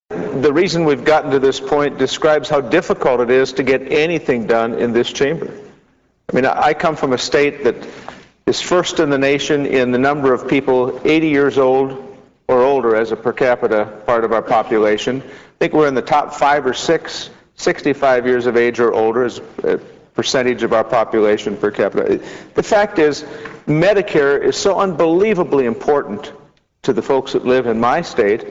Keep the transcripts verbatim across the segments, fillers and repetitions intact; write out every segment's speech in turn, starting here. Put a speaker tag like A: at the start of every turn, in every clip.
A: The reason we've gotten to this point describes how difficult it is to get anything done in this chamber. I mean, I come from a state that is first in the nation in the number of people eighty years old or older as a per capita part of our population. I think we're in the top five or six, sixty-five years of age or older as a percentage of our population per capita. The fact is, Medicare is so unbelievably important to the folks that live in my state.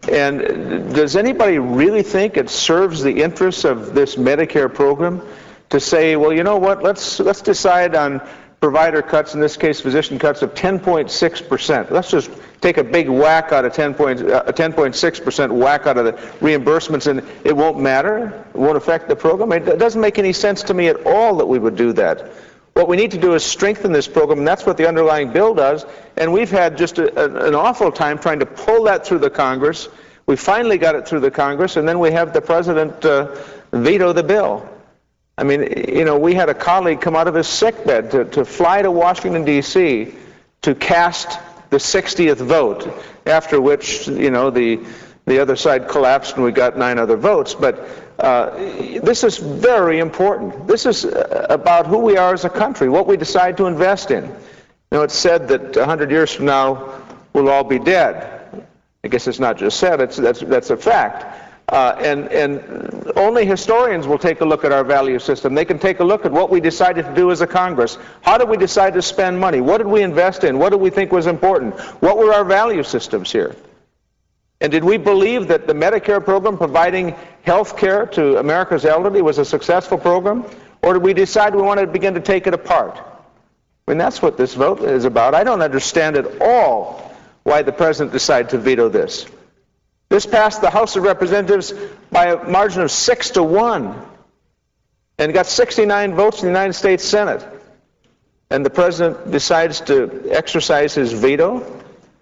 A: And does anybody really think it serves the interests of this Medicare program to say, well, you know what, let's let's decide on provider cuts, in this case physician cuts of ten point six percent. Let's just take a big whack out of ten point six percent whack out of the reimbursements, and it won't matter, it won't affect the program. It doesn't make any sense to me at all that we would do that. What we need to do is strengthen this program, and that's what the underlying bill does, and we've had just a, a, an awful time trying to pull that through the Congress. We finally got it through the Congress, and then we have the President uh, veto the bill. I mean, you know, we had a colleague come out of his sickbed to, to fly to Washington, D C to cast the sixtieth vote, after which, you know, the, the other side collapsed and we got nine other votes. But uh, this is very important. This is about who we are as a country, what we decide to invest in. You know, it's said that one hundred years from now we'll all be dead. I guess it's not just said, it's, that's, that's a fact. Uh, and, and only historians will take a look at our value system. They can take a look at what we decided to do as a Congress. How did we decide to spend money? What did we invest in? What did we think was important? What were our value systems here? And did we believe that the Medicare program providing health care to America's elderly was a successful program? Or did we decide we wanted to begin to take it apart? I mean, that's what this vote is about. I don't understand at all why the President decided to veto this. This passed the House of Representatives by a margin of six to one and got sixty-nine votes in the United States Senate. And the President decides to exercise his veto?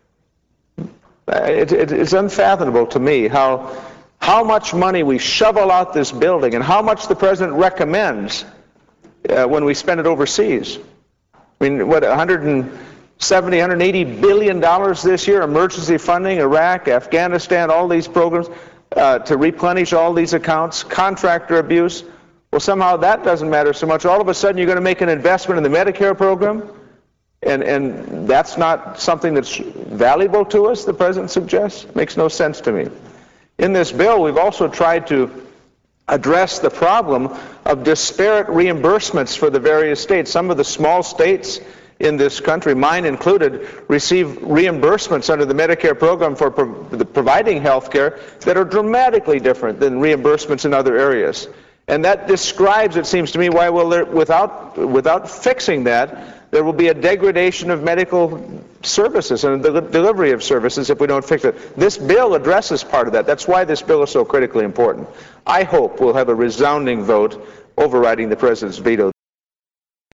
A: It, it, it's unfathomable to me how, how much money we shovel out this building and how much the President recommends uh, when we spend it overseas. I mean, what, one hundred seventy, one hundred eighty billion dollars this year, emergency funding, Iraq, Afghanistan, all these programs uh, to replenish all these accounts, contractor abuse. Well, somehow that doesn't matter so much. All of a sudden you're going to make an investment in the Medicare program, and, and that's not something that's valuable to us, the President suggests? Makes no sense to me. In this bill, we've also tried to address the problem of disparate reimbursements for the various states. Some of the small states in this country, mine included, receive reimbursements under the Medicare program for pro providing health care that are dramatically different than reimbursements in other areas. And that describes, it seems to me, why will there, without, without fixing that, there will be a degradation of medical services and the delivery of services if we don't fix it. This bill addresses part of that. That's why this bill is so critically important. I hope we'll have a resounding vote overriding the President's veto.